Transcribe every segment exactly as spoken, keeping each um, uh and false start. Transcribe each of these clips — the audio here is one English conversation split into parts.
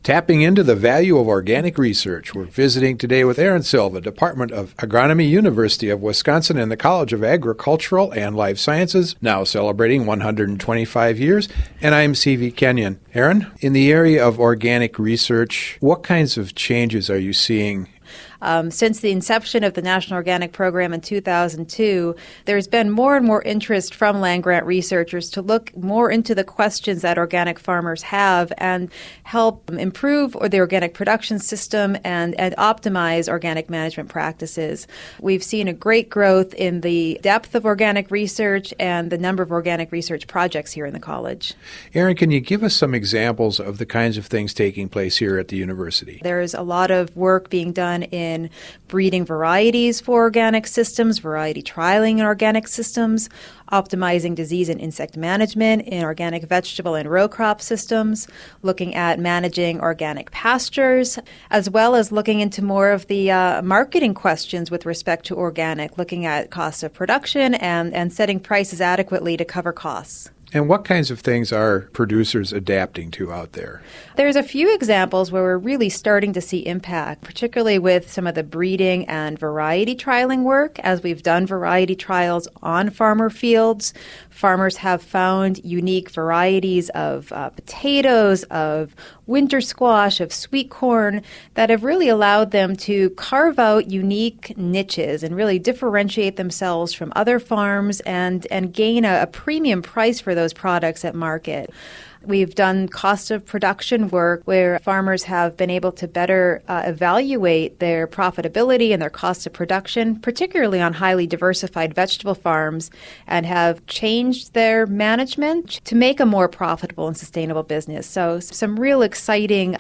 Tapping into the value of organic research. We're visiting today with Aaron Silva, Department of Agronomy, University of Wisconsin, and the College of Agricultural and Life Sciences, now celebrating one hundred twenty-five years. And I'm C V Kenyon. Aaron, in the area of organic research, what kinds of changes are you seeing? Um, since the inception of the National Organic Program in two thousand two, there's been more and more interest from land-grant researchers to look more into the questions that organic farmers have and help improve the organic production system and, and optimize organic management practices. We've seen a great growth in the depth of organic research and the number of organic research projects here in the college. Aaron, can you give us some examples of the kinds of things taking place here at the university? There's a lot of work being done in in breeding varieties for organic systems, variety trialing in organic systems, optimizing disease and insect management in organic vegetable and row crop systems, looking at managing organic pastures, as well as looking into more of the uh, marketing questions with respect to organic, looking at costs of production and, and setting prices adequately to cover costs. And what kinds of things are producers adapting to out there? There's a few examples where we're really starting to see impact, particularly with some of the breeding and variety trialing work. As we've done variety trials on farmer fields, farmers have found unique varieties of uh, potatoes, of winter squash, of sweet corn that have really allowed them to carve out unique niches and really differentiate themselves from other farms and, and gain a, a premium price for those products at market. We've done cost of production work where farmers have been able to better uh, evaluate their profitability and their cost of production, particularly on highly diversified vegetable farms, and have changed their management to make a more profitable and sustainable business. So some real exciting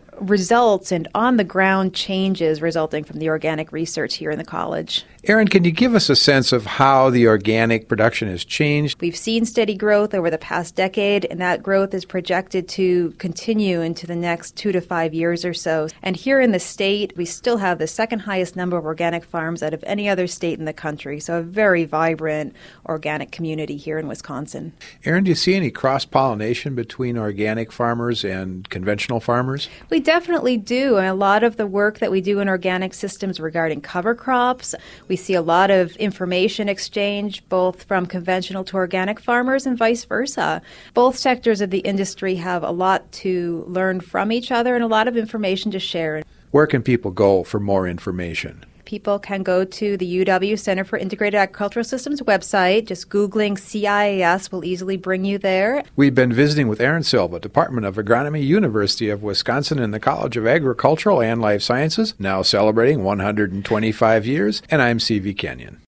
results and on-the-ground changes resulting from the organic research here in the college. Aaron, can you give us a sense of how the organic production has changed? We've seen steady growth over the past decade, and that growth is projected to continue into the next two to five years or so. And here in the state, we still have the second highest number of organic farms out of any other state in the country, so a very vibrant organic community here in Wisconsin. Aaron, do you see any cross-pollination between organic farmers and conventional farmers? We definitely do. And a lot of the work that we do in organic systems regarding cover crops, we see a lot of information exchange both from conventional to organic farmers and vice versa. Both sectors of the industry have a lot to learn from each other and a lot of information to share. Where can people go for more information? People can go to the U W Center for Integrated Agricultural Systems website. Just Googling C I A S will easily bring you there. We've been visiting with Aaron Silva, Department of Agronomy, University of Wisconsin, and the College of Agricultural and Life Sciences, now celebrating one hundred twenty-five years, and I'm C V Kenyon.